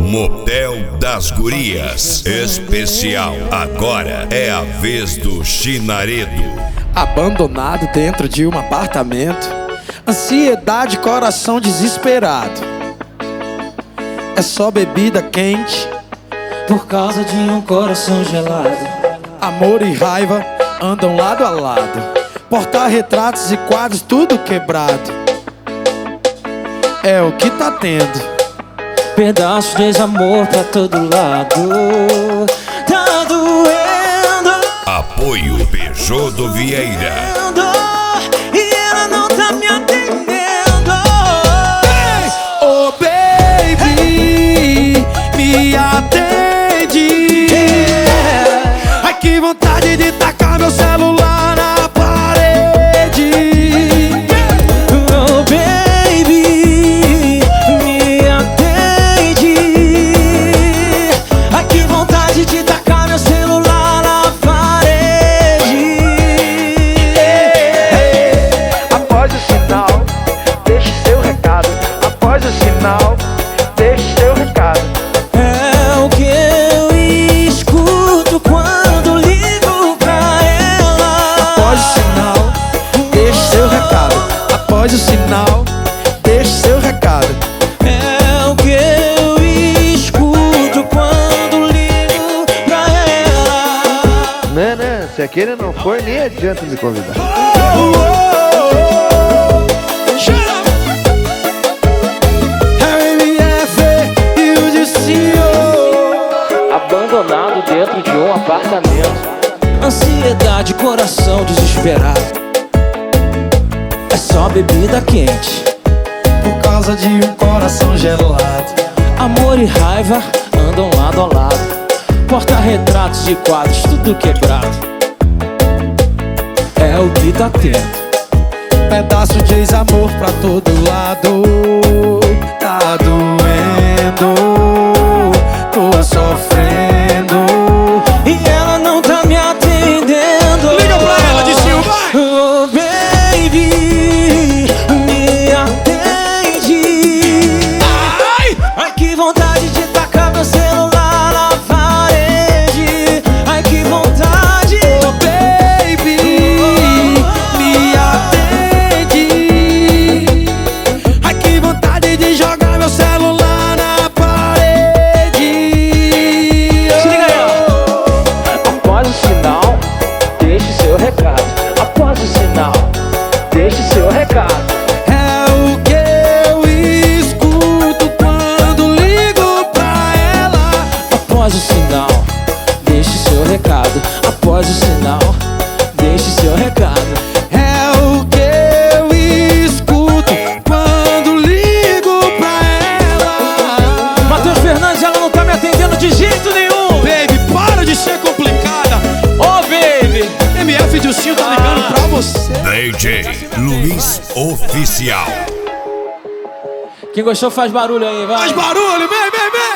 Motel das Gurias Especial. Agora é a vez do Chinaredo. Abandonado dentro de um apartamento, ansiedade, coração desesperado. É só bebida quente por causa de um coração gelado. Amor e raiva andam lado a lado. Porta-retratos e quadros tudo quebrado. É o que tá tendo. Pedaços de desamor pra todo lado. Tá doendo. Apoio Peugeot do Vieira. E ela não tá me atendendo. Oh baby, me atende. Ai que vontade de tacar meu celular na parede. Oh baby, me atende. Ai que vontade de tacar meu celular na parede. Após o sinal, deixe seu recado. Após o sinal, deixe seu recado. É o que eu escuto quando ligo pra ela. Após o sinal, deixe seu recado. Após o sinal, deixe seu recado. É o que eu escuto quando ligo pra ela. Né, se aquele não for, nem adianta me convidar. Abandonado dentro de um apartamento, ansiedade, coração desesperado. É só bebida quente Por causa de um coração gelado. amor e raiva andam lado a lado. Porta-retratos e quadros tudo quebrado. É o que tá tendo. Pedaço de ex-amor pra todo lado. Tá doendo, tô sofrendo. E ela não tá me atendendo. Liga pra ela, Distinho, vai! Oh baby, me atende. Ai que vontade de tacar meu celular na parede. Ai que vontade. Oh baby, me atende. Ai que vontade de jogar meu celular na parede. Se liga aí, ó. Após o sinal, deixe seu recado. Após o sinal, deixe seu recado. É o que eu escuto quando ligo pra ela. Após o sinal, deixe seu recado. Após o sinal, deixe seu recado. É o que eu escuto quando ligo pra ela. Matheus Fernandes, ela não tá me atendendo de jeito nenhum. Baby, para de ser complicada. Oh baby, MF Dilcinho tá ligando pra você. DJ Luiz Oficial. quem gostou faz barulho aí, vai. Faz barulho, vem, vem, vem.